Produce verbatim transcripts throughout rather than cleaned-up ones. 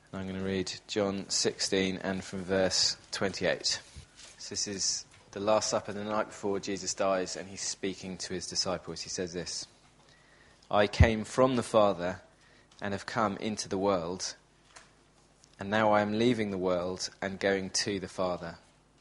I'm going to read John sixteen and from verse twenty-eight. So this is the Last Supper, the night before Jesus dies, and he's speaking to his disciples. He says this: I came from the Father and have come into the world, and now I am leaving the world and going to the Father.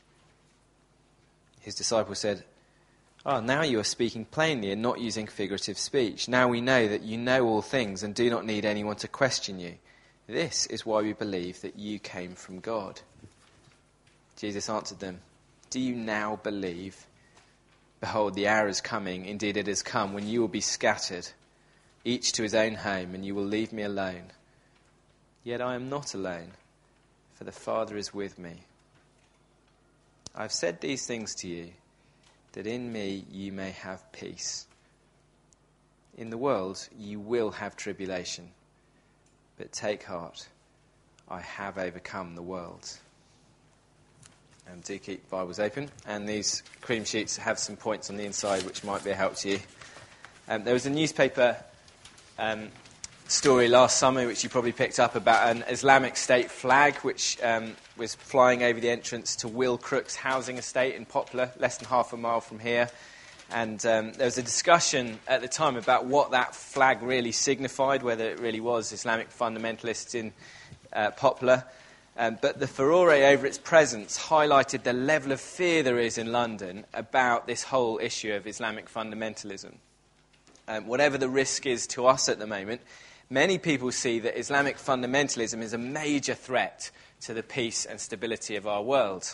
His disciples said, Oh, now you are speaking plainly and not using figurative speech. Now we know that you know all things and do not need anyone to question you. This is why we believe that you came from God. Jesus answered them, Do you now believe? Behold, the hour is coming, indeed it has come, when you will be scattered, each to his own home, and you will leave me alone. Yet I am not alone, for the Father is with me. I have said these things to you, that in me you may have peace. In the world you will have tribulation, but take heart, I have overcome the world. And do keep Bibles open, and these cream sheets have some points on the inside which might be a help to you. Um, there was a newspaper um, story last summer which you probably picked up about an Islamic State flag which um, was flying over the entrance to Will Crook's housing estate in Poplar, less than half a mile from here. And um, there was a discussion at the time about what that flag really signified, whether it really was Islamic fundamentalists in uh, Poplar. Um, but the furore over its presence highlighted the level of fear there is in London about this whole issue of Islamic fundamentalism. Um, whatever the risk is to us at the moment, many people see that Islamic fundamentalism is a major threat to the peace and stability of our world.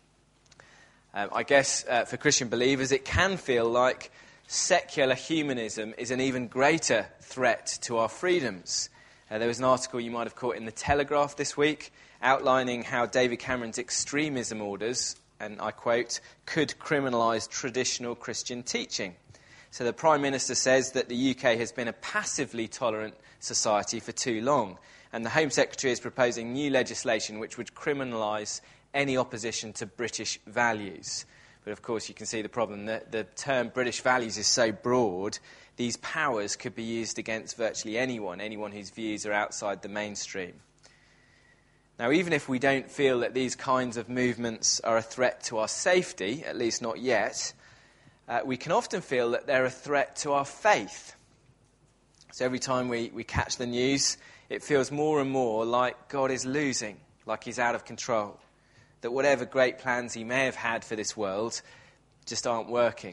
Um, I guess uh, for Christian believers it can feel like secular humanism is an even greater threat to our freedoms. Uh, there was an article you might have caught in The Telegraph this week outlining how David Cameron's extremism orders, and I quote, could criminalise traditional Christian teaching. So the Prime Minister says that the U K has been a passively tolerant society for too long, and the Home Secretary is proposing new legislation which would criminalise any opposition to British values. But of course you can see the problem. The, the term British values is so broad, these powers could be used against virtually anyone, anyone whose views are outside the mainstream. Now, even if we don't feel that these kinds of movements are a threat to our safety, at least not yet, uh, we can often feel that they're a threat to our faith. So every time we, we catch the news, it feels more and more like God is losing, like he's out of control, that whatever great plans he may have had for this world just aren't working.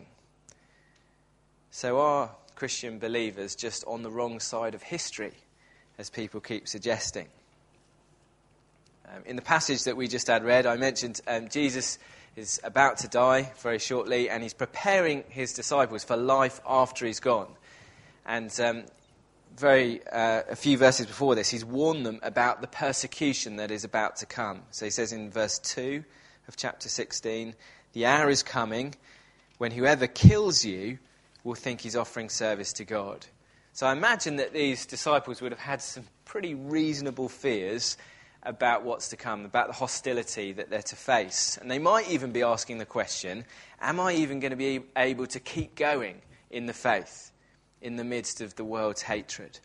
So are Christian believers just on the wrong side of history, as people keep suggesting? Um, in the passage that we just had read, I mentioned um, Jesus is about to die very shortly, and he's preparing his disciples for life after he's gone. And um, very uh, a few verses before this, he's warned them about the persecution that is about to come. So he says in verse two of chapter sixteen, the hour is coming when whoever kills you will think he's offering service to God. So I imagine that these disciples would have had some pretty reasonable fears about what's to come, about the hostility that they're to face. And they might even be asking the question, am I even going to be able to keep going in the faith in the midst of the world's hatred?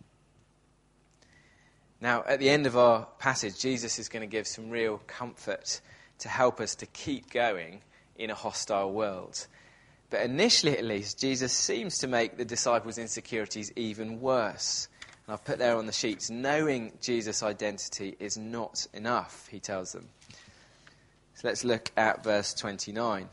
Now, at the end of our passage, Jesus is going to give some real comfort to help us to keep going in a hostile world. But initially, at least, Jesus seems to make the disciples' insecurities even worse. And I've put there on the sheets, knowing Jesus' identity is not enough, he tells them. So let's look at verse twenty-nine.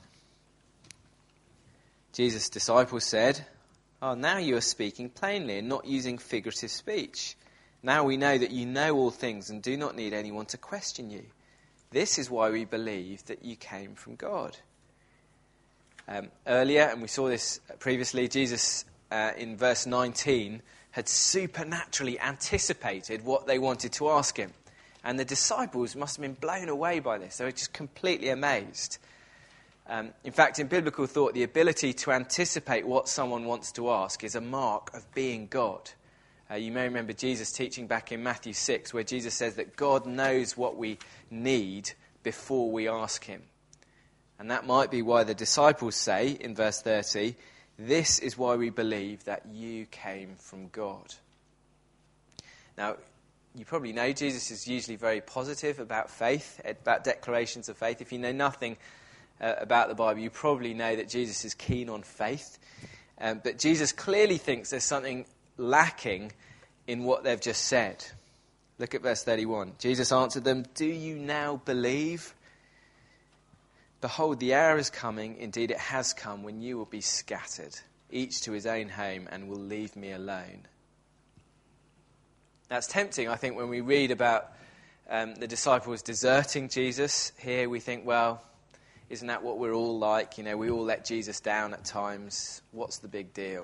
Jesus' disciples said, Oh, now you are speaking plainly and not using figurative speech. Now we know that you know all things and do not need anyone to question you. This is why we believe that you came from God. Um, earlier, and we saw this previously, Jesus uh, in verse nineteen had supernaturally anticipated what they wanted to ask him. And the disciples must have been blown away by this. They were just completely amazed. Um, in fact, in biblical thought, the ability to anticipate what someone wants to ask is a mark of being God. Uh, you may remember Jesus teaching back in Matthew six, where Jesus says that God knows what we need before we ask him. And that might be why the disciples say, in verse thirty, this is why we believe that you came from God. Now, you probably know Jesus is usually very positive about faith, about declarations of faith. If you know nothing uh, about the Bible, you probably know that Jesus is keen on faith. Um, but Jesus clearly thinks there's something lacking in what they've just said. Look at verse thirty-one. Jesus answered them, "Do you now believe? Behold, the hour is coming, indeed it has come, when you will be scattered, each to his own home, and will leave me alone." That's tempting, I think, when we read about um, the disciples deserting Jesus. Here we think, well, isn't that what we're all like? You know, we all let Jesus down at times. What's the big deal?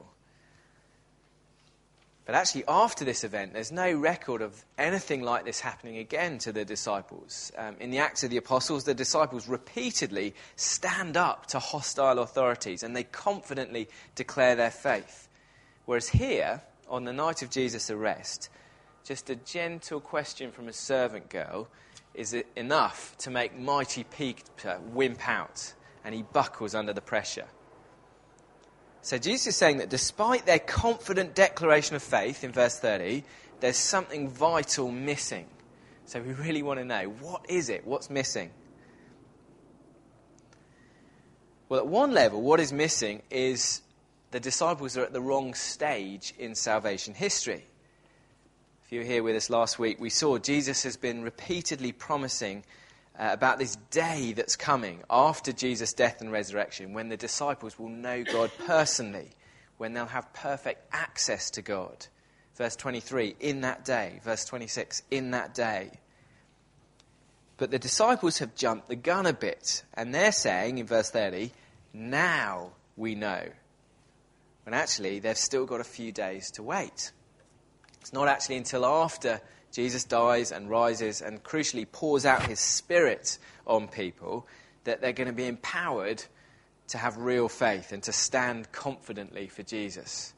But actually, after this event, there's no record of anything like this happening again to the disciples. Um, in the Acts of the Apostles, the disciples repeatedly stand up to hostile authorities and they confidently declare their faith. Whereas here, on the night of Jesus' arrest, just a gentle question from a servant girl is enough to make mighty Peter wimp out, and he buckles under the pressure. So Jesus is saying that despite their confident declaration of faith in verse thirty, there's something vital missing. So we really want to know, what is it? What's missing? Well, at one level, what is missing is the disciples are at the wrong stage in salvation history. If you were here with us last week, we saw Jesus has been repeatedly promising uh, about this day that's coming after Jesus' death and resurrection, when the disciples will know God personally, when they'll have perfect access to God. Verse twenty-three, in that day. Verse twenty-six, in that day. But the disciples have jumped the gun a bit, and they're saying in verse thirty, now we know. When actually they've still got a few days to wait. It's not actually until after Jesus dies and rises and crucially pours out his Spirit on people that they're going to be empowered to have real faith and to stand confidently for Jesus.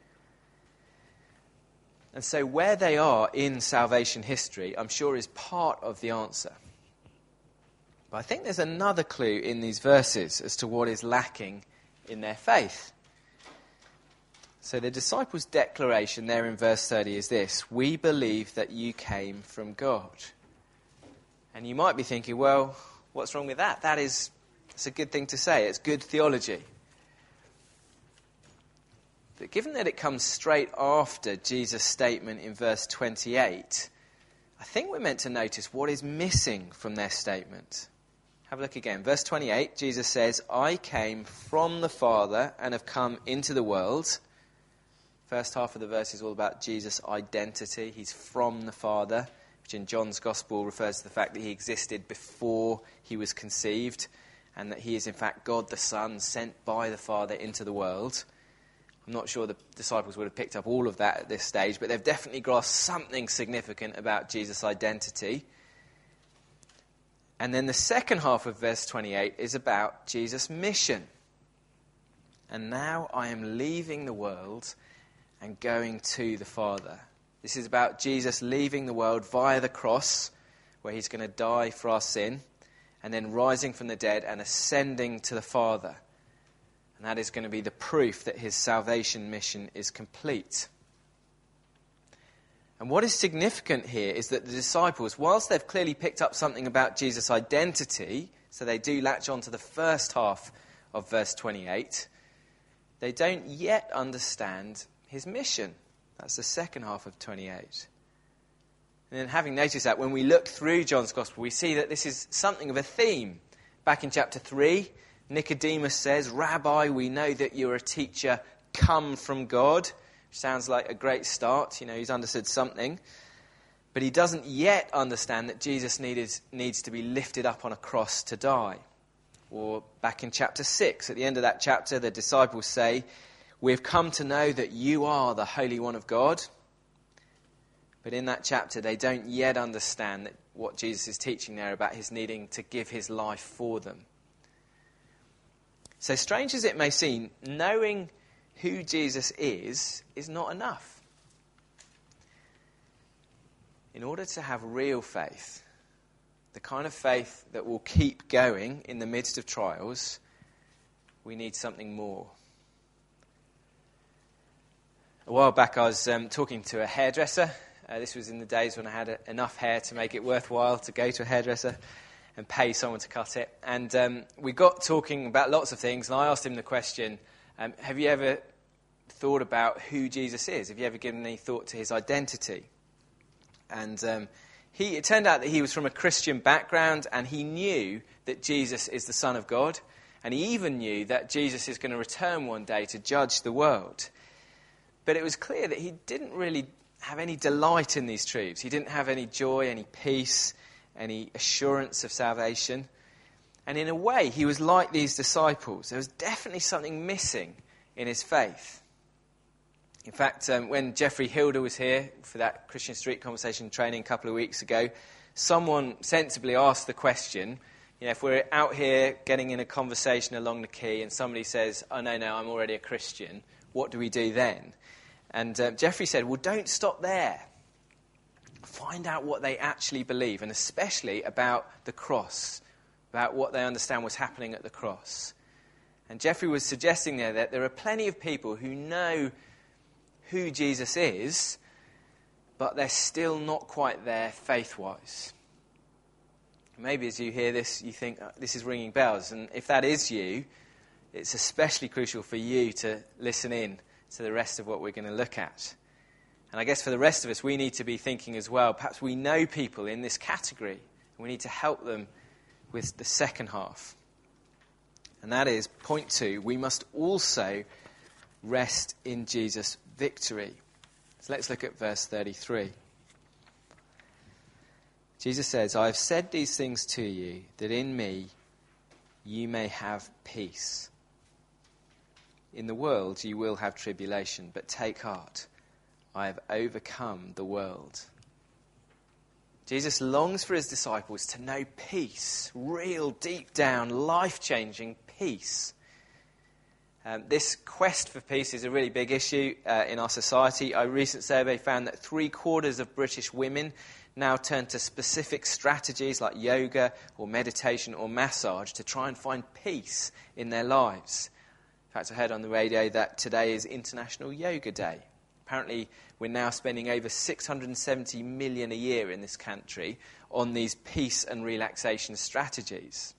And so where they are in salvation history, I'm sure, is part of the answer. But I think there's another clue in these verses as to what is lacking in their faith. So the disciples' declaration there in verse thirty is this: we believe that you came from God. And you might be thinking, well, what's wrong with that? That is, it's a good thing to say. It's good theology. But given that it comes straight after Jesus' statement in verse twenty-eight, I think we're meant to notice what is missing from their statement. Have a look again. Verse twenty-eight, Jesus says, I came from the Father and have come into the world. First half of the verse is all about Jesus' identity. He's from the Father, which in John's Gospel refers to the fact that he existed before he was conceived, and that he is in fact God the Son, sent by the Father into the world. I'm not sure the disciples would have picked up all of that at this stage, but they've definitely grasped something significant about Jesus' identity. And then the second half of verse twenty-eight is about Jesus' mission. And now I am leaving the world and going to the Father. This is about Jesus leaving the world via the cross, where he's going to die for our sin, and then rising from the dead and ascending to the Father. And that is going to be the proof that his salvation mission is complete. And what is significant here is that the disciples, whilst they've clearly picked up something about Jesus' identity, so they do latch on to the first half of verse twenty-eight, they don't yet understand his mission. That's the second half of twenty-eight. And then having noticed that, when we look through John's Gospel, we see that this is something of a theme. Back in chapter three, Nicodemus says, Rabbi, we know that you're a teacher come from God. Which sounds like a great start. You know, he's understood something. But he doesn't yet understand that Jesus needed, needs to be lifted up on a cross to die. Or back in chapter six, at the end of that chapter, the disciples say, we've come to know that you are the Holy One of God. But in that chapter, they don't yet understand that what Jesus is teaching there about his needing to give his life for them. So strange as it may seem, knowing who Jesus is, is not enough. In order to have real faith, the kind of faith that will keep going in the midst of trials, we need something more. A while back I was um, talking to a hairdresser, Uh, this was in the days when I had a, enough hair to make it worthwhile to go to a hairdresser and pay someone to cut it. And um, we got talking about lots of things, and I asked him the question, um, have you ever thought about who Jesus is? Have you ever given any thought to his identity? And um, he, it turned out that he was from a Christian background, and he knew that Jesus is the Son of God, and he even knew that Jesus is going to return one day to judge the world. But it was clear that he didn't really have any delight in these truths. He didn't have any joy, any peace, any assurance of salvation. And in a way, he was like these disciples. There was definitely something missing in his faith. In fact, um, when Jeffrey Hilder was here for that Christian Street Conversation training a couple of weeks ago, someone sensibly asked the question, you know, if we're out here getting in a conversation along the quay and somebody says, oh, no, no, I'm already a Christian, what do we do then? And uh, Jeffrey said, well, don't stop there. Find out what they actually believe, and especially about the cross, about what they understand was happening at the cross. And Jeffrey was suggesting there that there are plenty of people who know who Jesus is, but they're still not quite there faith-wise. Maybe as you hear this, you think, oh, this is ringing bells. And if that is you, it's especially crucial for you to listen in to the rest of what we're going to look at. And I guess for the rest of us, we need to be thinking as well, perhaps we know people in this category, and we need to help them with the second half. And that is, point two, we must also rest in Jesus' victory. So let's look at verse thirty-three. Jesus says, I have said these things to you, that in me you may have peace. In the world you will have tribulation, but take heart. I have overcome the world. Jesus longs for his disciples to know peace, real, deep down, life-changing peace. Um, this quest for peace is a really big issue uh, in our society. A recent survey found that three quarters of British women now turn to specific strategies like yoga or meditation or massage to try and find peace in their lives. In fact, I heard on the radio that today is International Yoga Day. Apparently, we're now spending over six hundred seventy million a year in this country on these peace and relaxation strategies.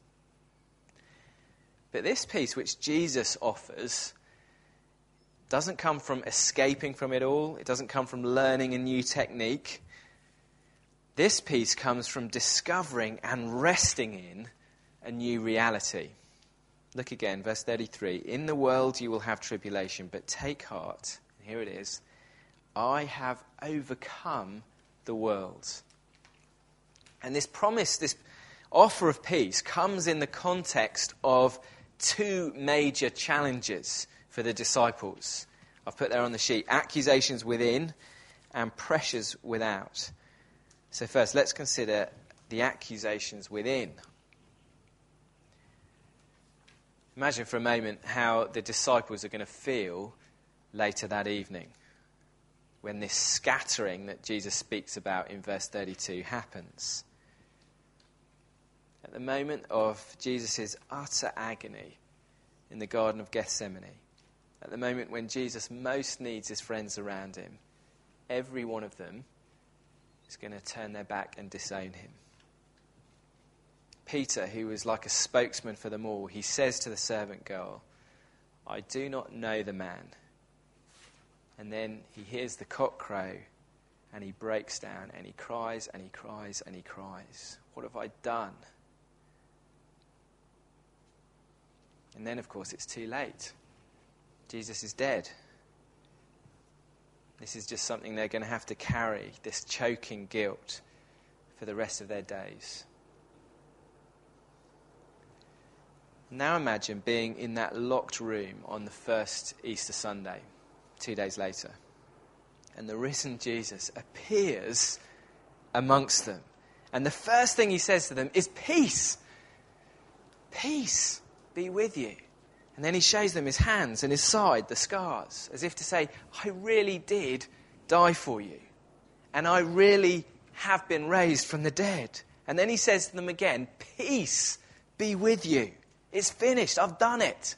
But this peace which Jesus offers doesn't come from escaping from it all. It doesn't come from learning a new technique. This peace comes from discovering and resting in a new reality. Look again, verse thirty-three. In the world you will have tribulation, but take heart. Here it is. I have overcome the world. And this promise, this offer of peace, comes in the context of two major challenges for the disciples. I've put there on the sheet, accusations within and pressures without. So first, let's consider the accusations within. Imagine for a moment how the disciples are going to feel later that evening when this scattering that Jesus speaks about in verse thirty-two happens. At the moment of Jesus' utter agony in the Garden of Gethsemane, at the moment when Jesus most needs his friends around him, every one of them is going to turn their back and disown him. Peter, who was like a spokesman for them all, he says to the servant girl, I do not know the man. And then he hears the cock crow and he breaks down and he cries and he cries and he cries. What have I done? And then, of course, it's too late. Jesus is dead. This is just something they're going to have to carry, this choking guilt, for the rest of their days. Now imagine being in that locked room on the first Easter Sunday, two days later, and the risen Jesus appears amongst them. And the first thing he says to them is, peace, peace be with you. And then he shows them his hands and his side, the scars, as if to say, I really did die for you. And I really have been raised from the dead. And then he says to them again, peace be with you. It's finished. I've done it.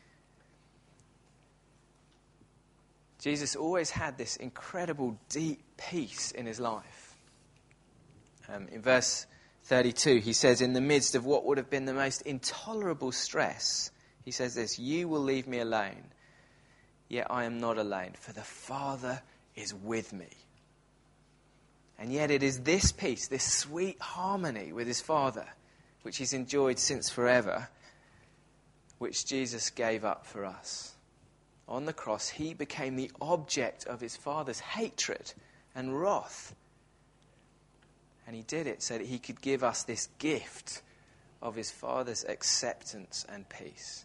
Jesus always had this incredible, deep peace in his life. Um, in verse thirty-two, he says, in the midst of what would have been the most intolerable stress, he says this, "You will leave me alone, yet I am not alone, for the Father is with me." And yet it is this peace, this sweet harmony with his Father, which he's enjoyed since forever, which Jesus gave up for us. On the cross, he became the object of his Father's hatred and wrath. And he did it so that he could give us this gift of his Father's acceptance and peace.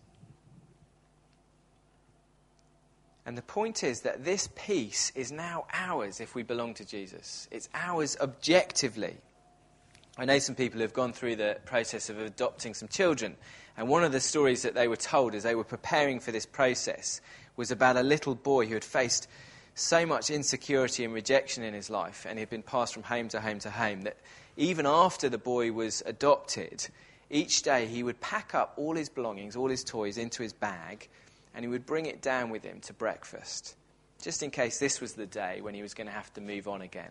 And the point is that this peace is now ours if we belong to Jesus. It's ours objectively. I know some people who have gone through the process of adopting some children. And one of the stories that they were told as they were preparing for this process was about a little boy who had faced so much insecurity and rejection in his life, and he had been passed from home to home to home, that even after the boy was adopted, each day he would pack up all his belongings, all his toys into his bag, and he would bring it down with him to breakfast, just in case this was the day when he was going to have to move on again.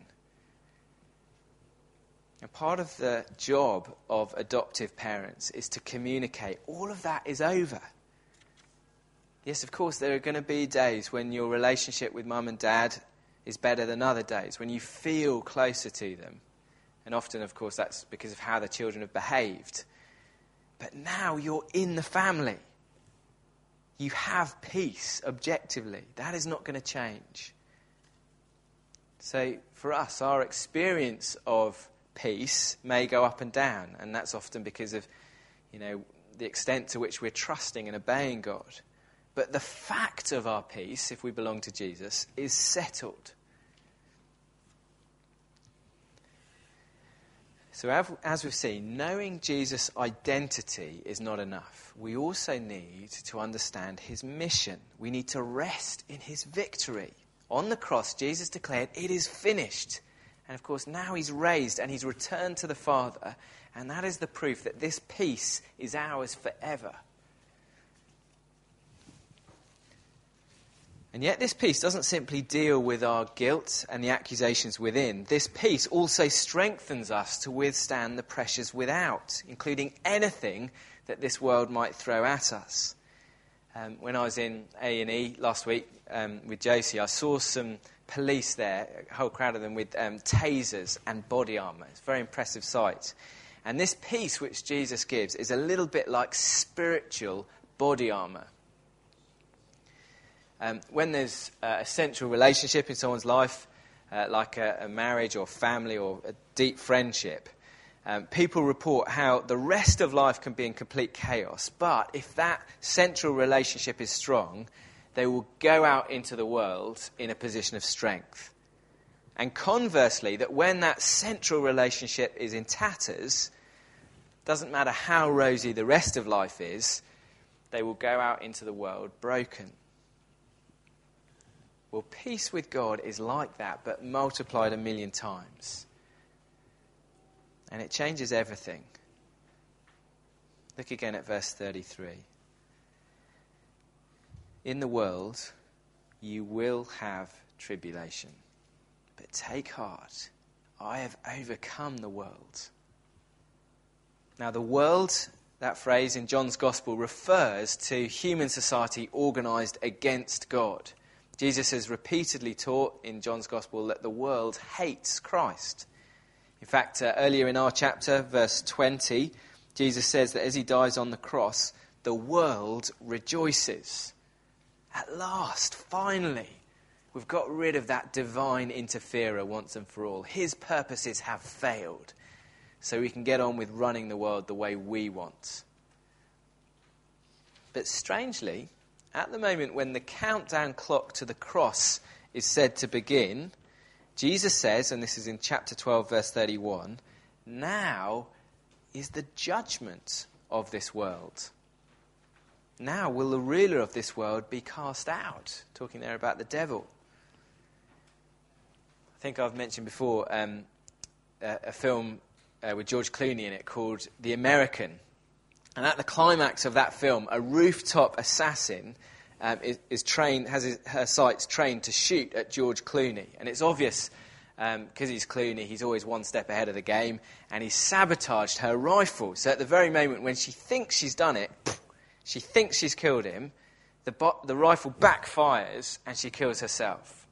And part of the job of adoptive parents is to communicate all of that is over. Yes, of course, there are going to be days when your relationship with mum and dad is better than other days, when you feel closer to them. And often, of course, that's because of how the children have behaved. But now you're in the family. You have peace objectively. That is not going to change. So for us, our experience of peace may go up and down, and that's often because of, you know, the extent to which we're trusting and obeying God. But the fact of our peace, if we belong to Jesus, is settled. So as we've seen, knowing Jesus' identity is not enough. We also need to understand his mission. We need to rest in his victory. On the cross, Jesus declared, "It is finished." And of course, now he's raised and he's returned to the Father. And that is the proof that this peace is ours forever. And yet this peace doesn't simply deal with our guilt and the accusations within. This peace also strengthens us to withstand the pressures without, including anything that this world might throw at us. Um, when I was in A and E last week um, with Josie, I saw some police there, a whole crowd of them with um, tasers and body armour. It's a very impressive sight. And this peace which Jesus gives is a little bit like spiritual body armour. Um, when there's uh, a central relationship in someone's life, uh, like a, a marriage or family or a deep friendship, um, people report how the rest of life can be in complete chaos. But if that central relationship is strong, they will go out into the world in a position of strength. And conversely, that when that central relationship is in tatters, doesn't matter how rosy the rest of life is, they will go out into the world broken. Well, peace with God is like that, but multiplied a million times. And it changes everything. Look again at verse thirty-three. In the world, you will have tribulation. But take heart, I have overcome the world. Now, the world, that phrase in John's Gospel, refers to human society organised against God. Jesus has repeatedly taught in John's Gospel that the world hates Christ. In fact, uh, earlier in our chapter, verse twenty, Jesus says that as he dies on the cross, the world rejoices. At last, finally, we've got rid of that divine interferer once and for all. His purposes have failed, so we can get on with running the world the way we want. But strangely, at the moment when the countdown clock to the cross is said to begin, Jesus says, and this is in chapter twelve, verse thirty-one, now is the judgment of this world. Now will the ruler of this world be cast out. Talking there about the devil. I think I've mentioned before um, a, a film uh, with George Clooney in it called The American. And at the climax of that film, a rooftop assassin um, is, is trained, has his, her sights trained to shoot at George Clooney. And it's obvious because um, he's Clooney, he's always one step ahead of the game, and he's sabotaged her rifle. So at the very moment when she thinks she's done it, she thinks she's killed him, the, bo- the rifle backfires and she kills herself.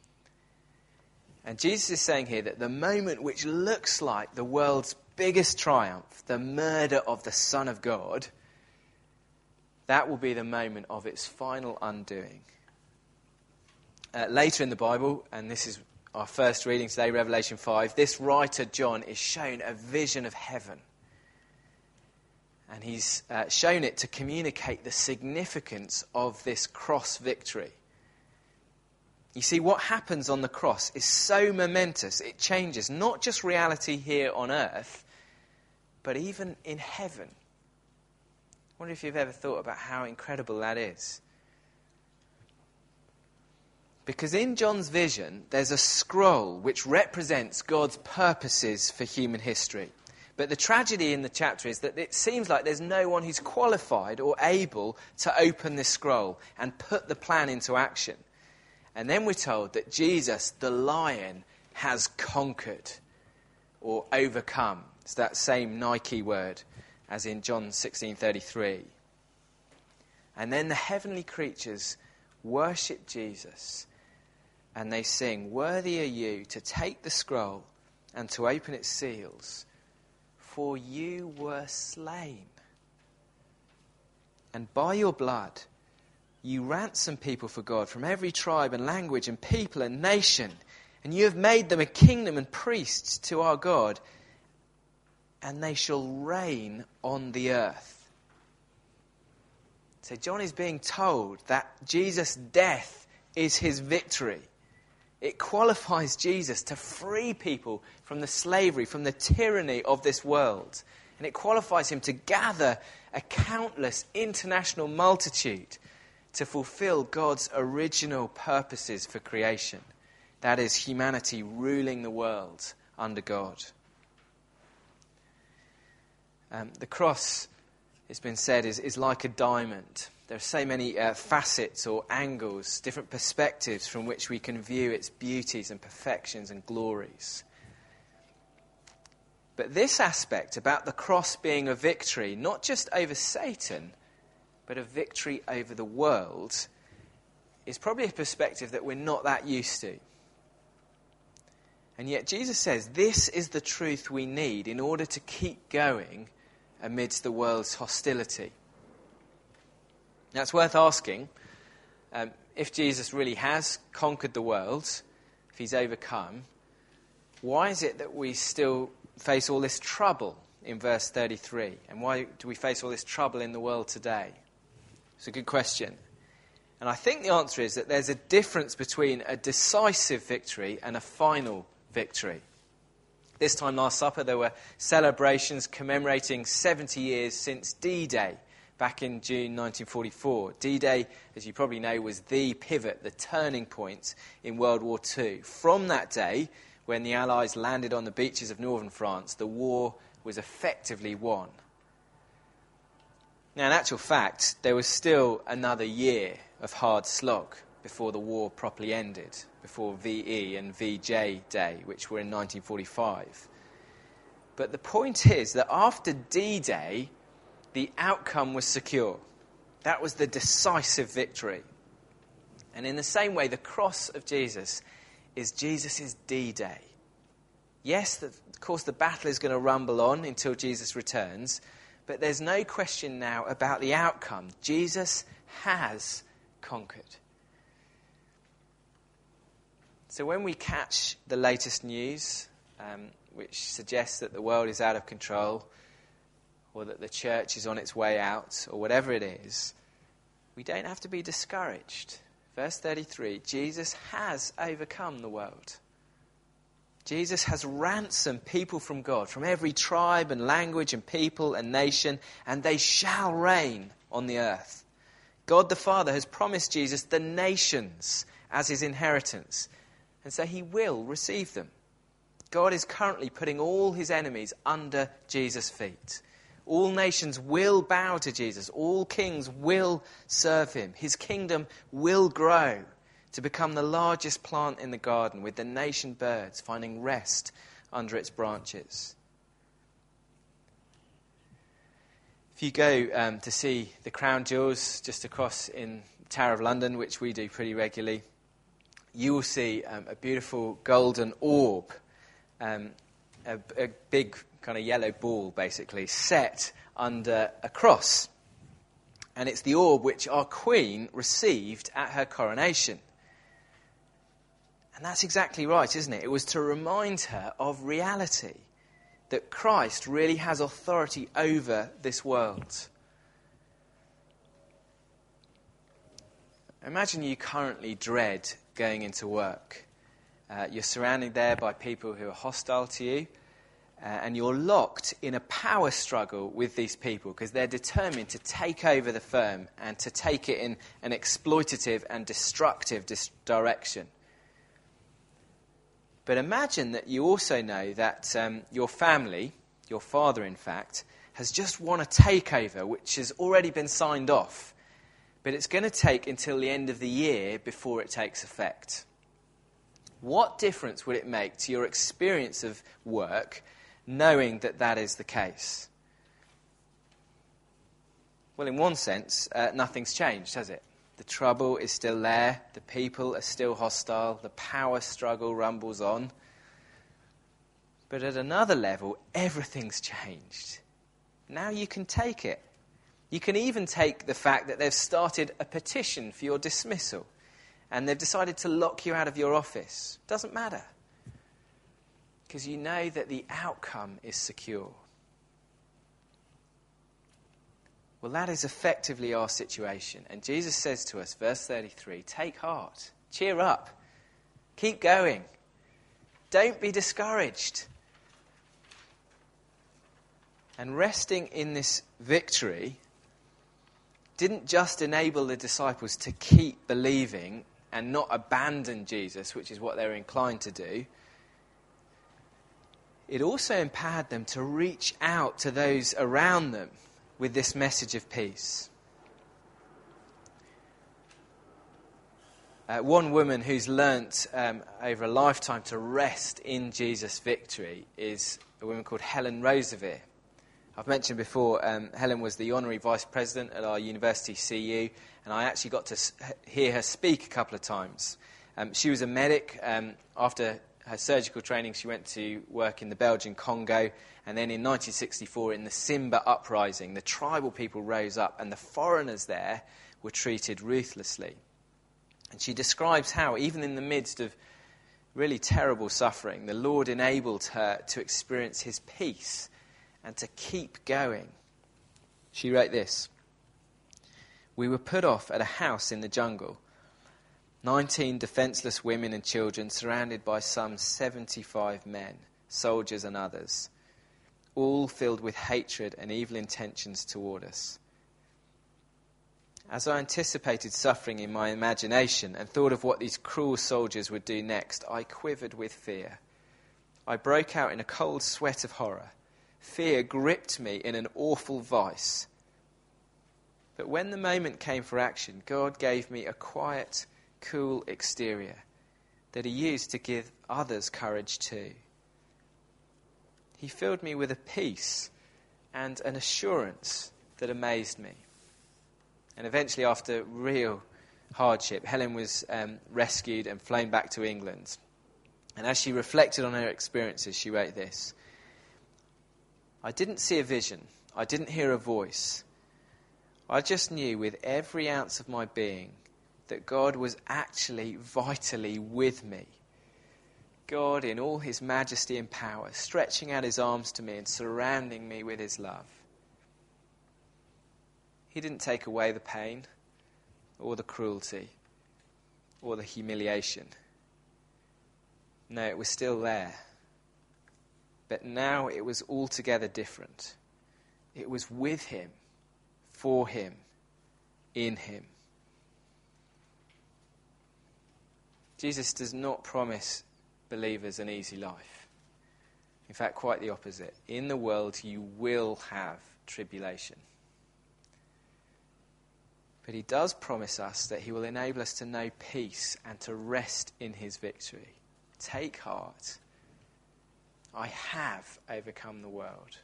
And Jesus is saying here that the moment which looks like the world's biggest triumph, the murder of the Son of God, that will be the moment of its final undoing. Uh, later in the Bible, and this is our first reading today, Revelation five, this writer, John, is shown a vision of heaven. And he's uh, shown it to communicate the significance of this cross victory. You see, what happens on the cross is so momentous, it changes not just reality here on earth, but even in heaven. I wonder if you've ever thought about how incredible that is. Because in John's vision, there's a scroll which represents God's purposes for human history. But the tragedy in the chapter is that it seems like there's no one who's qualified or able to open this scroll and put the plan into action. And then we're told that Jesus, the lion, has conquered or overcome. It's that same Nike word as in John sixteen thirty-three. And then the heavenly creatures worship Jesus. And they sing, "Worthy are you to take the scroll and to open its seals, for you were slain. And by your blood you ransomed people for God from every tribe and language and people and nation. And you have made them a kingdom and priests to our God, and they shall reign on the earth." So John is being told that Jesus' death is his victory. It qualifies Jesus to free people from the slavery, from the tyranny of this world. And it qualifies him to gather a countless international multitude to fulfill God's original purposes for creation. That is, humanity ruling the world under God. Um, the cross, it's been said, is, is like a diamond. There are so many uh, facets or angles, different perspectives from which we can view its beauties and perfections and glories. But this aspect about the cross being a victory, not just over Satan, but a victory over the world, is probably a perspective that we're not that used to. And yet Jesus says this is the truth we need in order to keep going amidst the world's hostility. Now, it's worth asking, um, if Jesus really has conquered the world, if he's overcome, why is it that we still face all this trouble in verse thirty-three? And why do we face all this trouble in the world today? It's a good question. And I think the answer is that there's a difference between a decisive victory and a final victory. This time last supper, there were celebrations commemorating seventy years since D-Day. Back in June nineteen forty-four. D-Day, as you probably know, was the pivot, the turning point in World War Two. From that day, when the Allies landed on the beaches of northern France, the war was effectively won. Now, in actual fact, there was still another year of hard slog before the war properly ended, before V E and V J Day, which were in nineteen forty-five. But the point is that after D-Day, the outcome was secure. That was the decisive victory. And in the same way, the cross of Jesus is Jesus' D-Day. Yes, the, of course, the battle is going to rumble on until Jesus returns, but there's no question now about the outcome. Jesus has conquered. So when we catch the latest news, um, which suggests that the world is out of control, or that the church is on its way out, or whatever it is, we don't have to be discouraged. Verse thirty-three, Jesus has overcome the world. Jesus has ransomed people from God, from every tribe and language and people and nation, and they shall reign on the earth. God the Father has promised Jesus the nations as his inheritance, and so he will receive them. God is currently putting all his enemies under Jesus' feet. All nations will bow to Jesus. All kings will serve him. His kingdom will grow to become the largest plant in the garden, with the nation birds finding rest under its branches. If you go um, to see the Crown Jewels just across in Tower of London, which we do pretty regularly, you will see um, a beautiful golden orb, um, a, a big kind of yellow ball, basically, set under a cross. And it's the orb which our Queen received at her coronation. And that's exactly right, isn't it? It was to remind her of reality, that Christ really has authority over this world. Imagine you currently dread going into work. Uh, you're surrounded there by people who are hostile to you, uh, and you're locked in a power struggle with these people because they're determined to take over the firm and to take it in an exploitative and destructive dis- direction. But imagine that you also know that um, your family, your father in fact, has just won a takeover which has already been signed off. But it's going to take until the end of the year before it takes effect. What difference would it make to your experience of work knowing that that is the case? Well, in one sense, uh, nothing's changed, has it? The trouble is still there, the people are still hostile, the power struggle rumbles on. But at another level, everything's changed. Now you can take it. You can even take the fact that they've started a petition for your dismissal and they've decided to lock you out of your office. Doesn't matter. Because you know that the outcome is secure. Well, that is effectively our situation. And Jesus says to us, verse thirty-three, take heart, cheer up, keep going, don't be discouraged. And resting in this victory didn't just enable the disciples to keep believing and not abandon Jesus, which is what they were inclined to do. It also empowered them to reach out to those around them with this message of peace. Uh, one woman who's learnt um, over a lifetime to rest in Jesus' victory is a woman called Helen Roseveare. I've mentioned before, um, Helen was the honorary vice president at our university C U, and I actually got to s- hear her speak a couple of times. Um, she was a medic. Um, after her surgical training, she went to work in the Belgian Congo, and then in nineteen sixty-four, in the Simba uprising, the tribal people rose up, and the foreigners there were treated ruthlessly. And she describes how, even in the midst of really terrible suffering, the Lord enabled her to experience his peace and to keep going. She wrote this: "We were put off at a house in the jungle. Nineteen defenceless women and children surrounded by some seventy-five men, soldiers and others, all filled with hatred and evil intentions toward us. As I anticipated suffering in my imagination and thought of what these cruel soldiers would do next, I quivered with fear. I broke out in a cold sweat of horror. Fear gripped me in an awful vice. But when the moment came for action, God gave me a quiet, cool exterior that he used to give others courage too. He filled me with a peace and an assurance that amazed me." And eventually, after real hardship, Helen was um, rescued and flown back to England. And as she reflected on her experiences, she wrote this: "I didn't see a vision. I didn't hear a voice. I just knew with every ounce of my being that God was actually vitally with me. God in all his majesty and power, stretching out his arms to me and surrounding me with his love. He didn't take away the pain or the cruelty or the humiliation. No, it was still there. But now it was altogether different. It was with him, for him, in him." Jesus does not promise believers an easy life. In fact, quite the opposite. In the world you will have tribulation. But he does promise us that he will enable us to know peace and to rest in his victory. Take heart. I have overcome the world.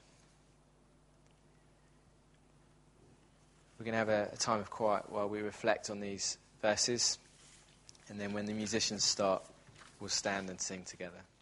We're going to have a, a time of quiet while we reflect on these verses. And then when the musicians start, we'll stand and sing together.